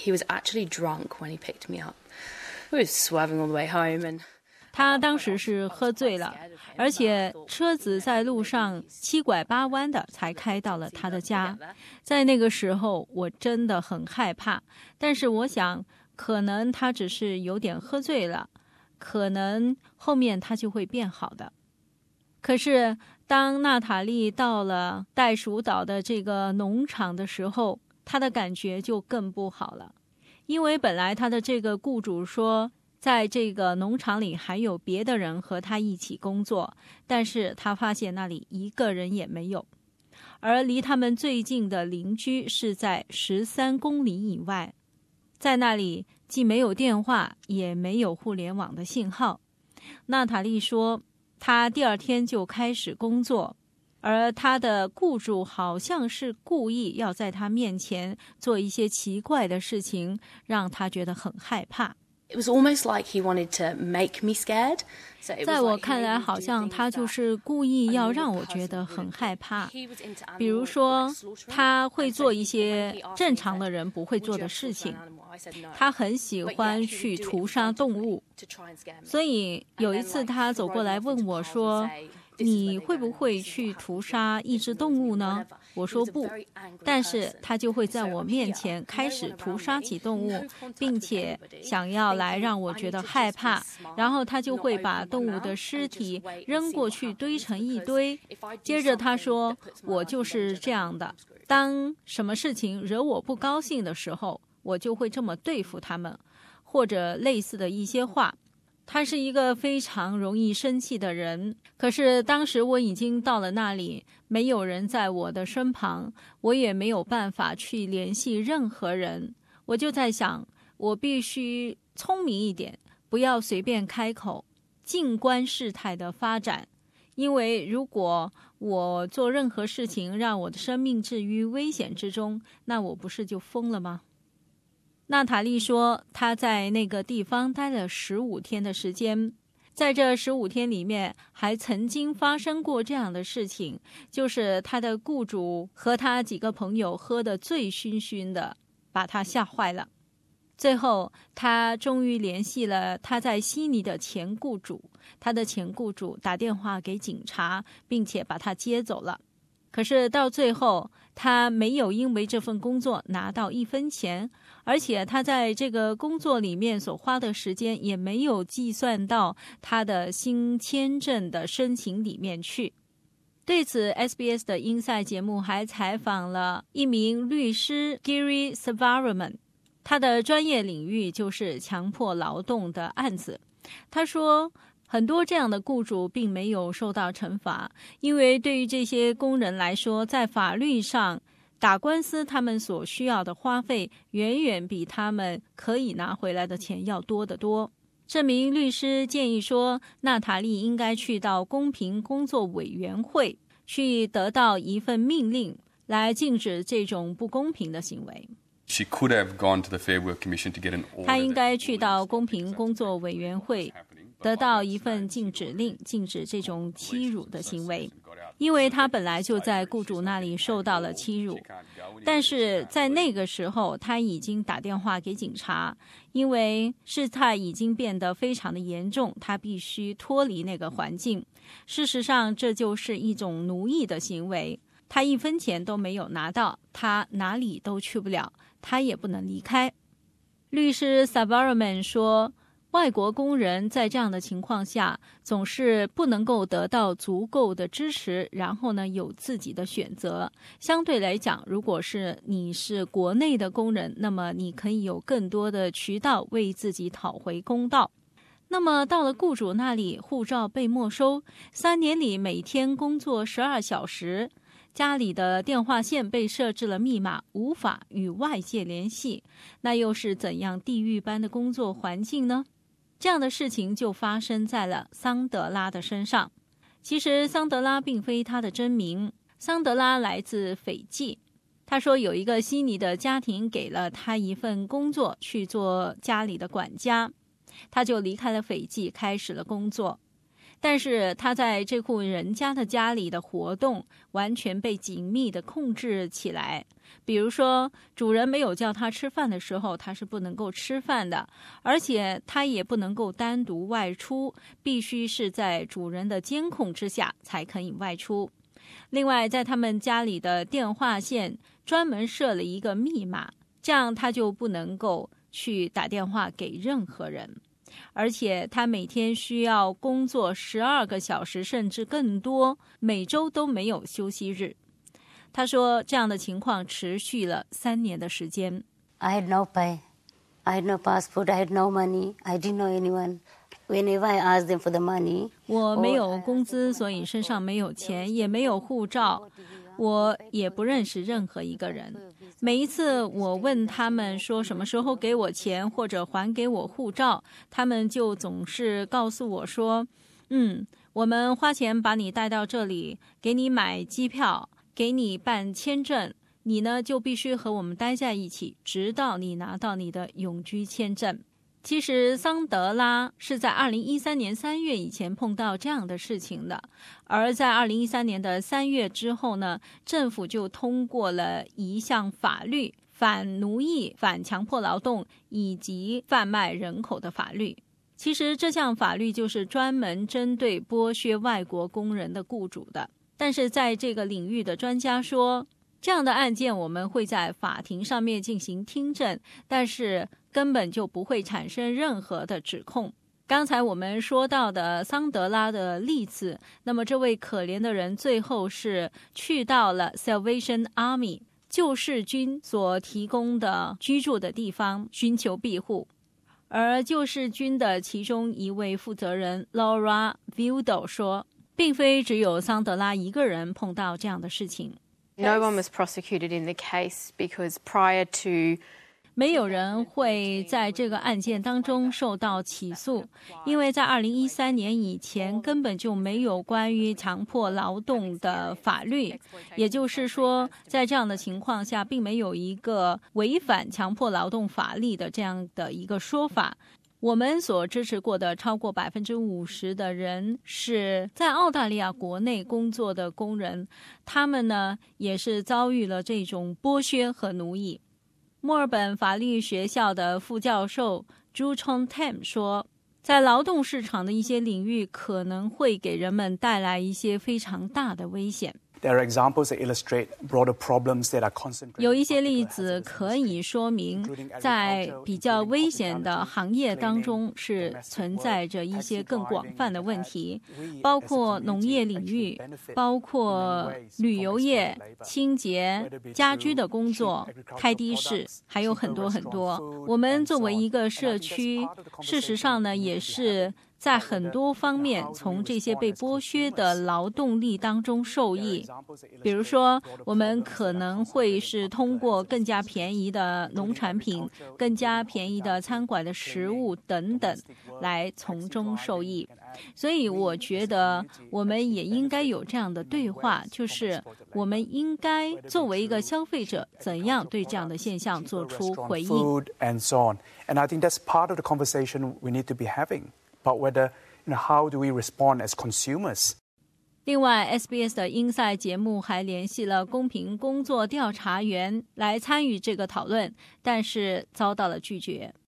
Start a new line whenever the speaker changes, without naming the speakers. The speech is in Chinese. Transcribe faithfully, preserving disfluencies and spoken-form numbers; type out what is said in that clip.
he was actually drunk when he picked me up. We were swerving all the way home and
他当时是喝醉了，而且车子在路上七拐八弯的才开到了他的家。在那个时候我真的很害怕，但是我想可能他只是有点喝醉了，可能后面他就会变好的。可是当娜塔莉到了袋鼠岛的这个农场的时候，她的感觉就更不好了，因为本来她的这个雇主说在这个农场里还有别的人和他一起工作，但是他发现那里一个人也没有，而离他们最近的邻居是在十三公里以外，在那里既没有电话也没有互联网的信号。娜塔莉说她第二天就开始工作，而她的雇主好像是故意要在她面前做一些奇怪的事情，让她觉得很害怕。
It was almost like he wanted to make me scared.
在我看来好像他就是故意要让我觉得很害怕，比如说他会做一些正常的人不会做的事情，他很喜欢去屠杀动物，所以有一次他走过来问我说，你会不会去屠杀一只动物呢？我说不，但是他就会在我面前开始屠杀起动物，并且想要来让我觉得害怕，然后他就会把动物的尸体扔过去堆成一堆。接着他说，我就是这样的，当什么事情惹我不高兴的时候，我就会这么对付他们，或者类似的一些话。他是一个非常容易生气的人，可是当时我已经到了那里，没有人在我的身旁，我也没有办法去联系任何人。我就在想，我必须聪明一点，不要随便开口，静观事态的发展，因为如果我做任何事情让我的生命置于危险之中，那我不是就疯了吗？娜塔莉说她在那个地方待了十五天的时间，在这十五天里面还曾经发生过这样的事情，就是她的雇主和她几个朋友喝得醉醺醺的，把她吓坏了。最后她终于联系了她在悉尼的前雇主，她的前雇主打电话给警察，并且把她接走了。可是到最后他没有因为这份工作拿到一分钱，而且他在这个工作里面所花的时间也没有计算到他的新签证的申请里面去。对此 S B S 的英赛节目还采访了一名律师 Giri Savaram， 他的专业领域就是强迫劳动的案子。他说很多这样的雇主并没有受到惩罚，因为对于这些工人来说，在法律上打官司他们所需要的花费远远比他们可以拿回来的钱要多得多。这名律师建议说，娜塔莉应该去到公平工作委员会去得到一份命令来禁止这种不公平的行为。
She could have gone to the Fair Work Commission to get an order.
她应该去到公平工作委员会得到一份禁止令，禁止这种欺辱的行为，因为他本来就在雇主那里受到了欺辱。但是在那个时候他已经打电话给警察，因为事态已经变得非常的严重，他必须脱离那个环境。事实上这就是一种奴役的行为，他一分钱都没有拿到，他哪里都去不了，他也不能离开。律师 Savaram 说，外国工人在这样的情况下总是不能够得到足够的支持，然后呢有自己的选择。相对来讲，如果是你是国内的工人，那么你可以有更多的渠道为自己讨回公道。那么到了雇主那里，护照被没收，三年里每天工作十二小时，家里的电话线被设置了密码，无法与外界联系，那又是怎样地狱般的工作环境呢？这样的事情就发生在了桑德拉的身上。其实桑德拉并非他的真名，桑德拉来自斐济。他说有一个悉尼的家庭给了他一份工作去做家里的管家，他就离开了斐济，开始了工作。 但是他在这户人家的家里的活动完全被紧密地控制起来。比如说，主人没有叫他吃饭的时候，他是不能够吃饭的，而且他也不能够单独外出，必须是在主人的监控之下才可以外出。另外，在他们家里的电话线专门设了一个密码，这样他就不能够去打电话给任何人。而且他每天需要工作十二个小时甚至更多，每周都没有休息日。他说这样的情况持续了三年的时间。
I had no pay, I had no passport, I had no money, I didn't know anyone. Whenever I asked them for the money,
我没有工资，所以身上没有钱，也没有护照，我也不认识任何一个人。每一次我问他们说什么时候给我钱或者还给我护照，他们就总是告诉我说，嗯，我们花钱把你带到这里，给你买机票，给你办签证，你呢就必须和我们待在一起，直到你拿到你的永居签证。其实桑德拉是在二零一三年三月以前碰到这样的事情的，而在二零一三年的三月之后呢，政府就通过了一项法律，反奴役、反强迫劳动以及贩卖人口的法律。其实这项法律就是专门针对剥削外国工人的雇主的，但是在这个领域的专家说，这样的案件我们会在法庭上面进行听证，但是根本就不会产生任何的指控。刚才我们说到的桑德拉的例子，那么这位可怜的人最后是去到了 Salvation Army 救世军所提供的居住的地方寻求庇护。而救世军的其中一位负责人 Laura Vildo 说，并非只有桑德拉一个人碰到这样的事情。
No one was prosecuted in the case because prior to
没有人会在这个案件当中受到起诉，因为在二零一三年以前根本就没有关于强迫劳动的法律，也就是说在这样的情况下并没有一个违反强迫劳动法律的这样的一个说法。我们所支持过的超过百分之五十的人是在澳大利亚国内工作的工人，他们呢也是遭遇了这种剥削和奴役。墨尔本法律学校的副教授朱冲 Tam 说，在劳动市场的一些领域可能会给人们带来一些非常大的危险。
There are examples that illustrate broader problems that are concentrated.
有一些例子可以说明，在比较危险的行业当中是存在着一些更广泛的问题，包括农业领域，包括旅游业、清洁、家居的工作、开的士，还有很多很多。我们作为一个社区，事实上呢，也是在很多方面从这些被剥削的劳动力当中受益。比如说，我们可能会是通过更加便宜的农产品、更加便宜的餐馆的食物等等来从中受益。所以我觉得我们也应该有这样的对话，就是我们应该作为一个消费者，怎样对这样的现象做出回应。
And so on. And I think that's part of the conversation we need to be having.But whether, you know, how do we respond as consumers?
另外 S B S 的英赛节目还联系了公平工作调查员来参与这个讨论，但是遭到了拒绝。